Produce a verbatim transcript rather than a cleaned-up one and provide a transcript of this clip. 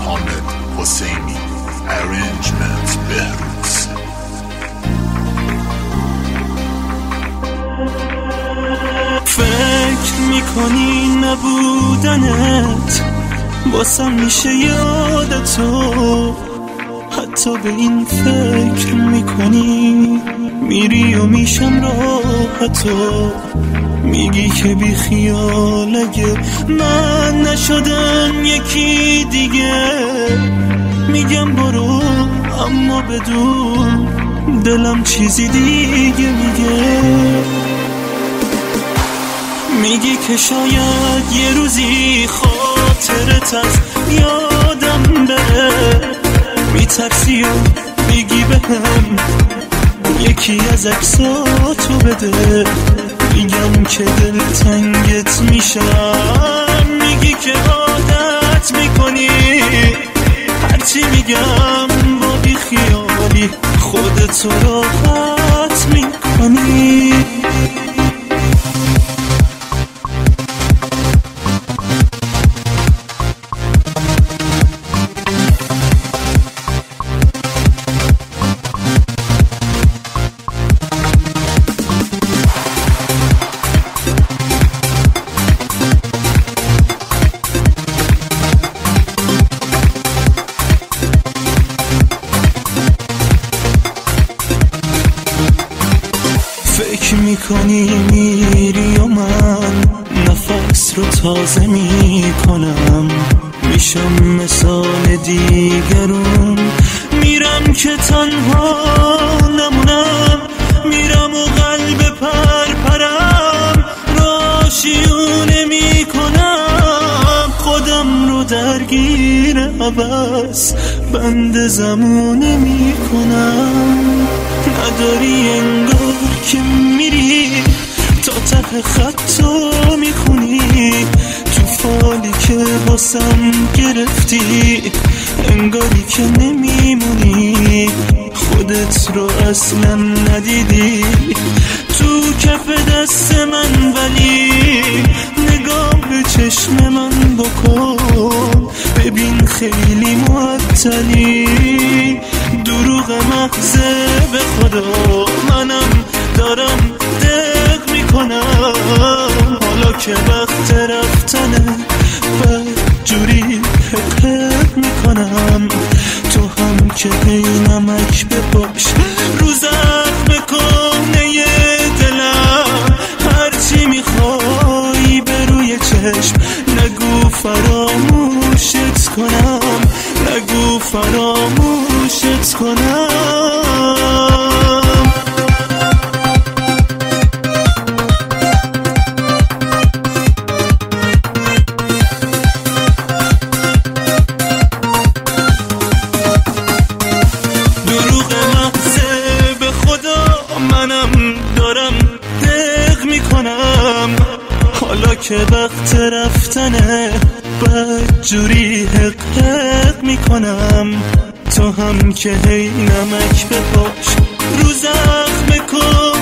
حامد حسینی، ارنجمنت بهروز. فکر میکنی نبودنت واسم میشه یادتو، حتی به این فکر میکنی میری و میشم راحتو. میگی که بی خیال اگه من نشدم یکی دیگه، میگم برو اما بدون دلم چیزی دیگه میگه. میگی که شاید یه روزی خاطرت از یادم بره، میترسی و میگی بهم یکی از عکساتو بده. میگم که دل تنگت میشم، میگی که عادت میکنی هرچی میگم با بی خیالی خودتو راحت میکنی. فکر میکنی میری و من نفس رو تازه میکنم، میشم مثال دیگرون، میرم که تنها نمونم، میرم و قلب پر پرم راشیونه میکنم، خودم رو درگیر عباس بند زمونه میکنم. نداری انگار که میری تا ته خطو میخونی، تو فالی که باسم گرفتی انگاری که نمیمونی، خودت رو اصلا ندیدی تو کف دست من، ولی نگاه به چشم من بکن ببین خیلی معطلی. دروغ محضه به خدا منم دارم دق میکنم، حالا که وقت رفتنه بدجوری حقیق میکنم. تو هم که هی نمک بپاش رو زخم کنه دلم، هرچی میخوای به روی چشم نگو فراموشت کنم، نگو فراموشت کنم. دروغ محضه به خدا منم دارم دق میکنم، حالا که وقت رفتنه بدجوری حق حق میکنم. تو هم که هی نمک بپاش رو زخم کن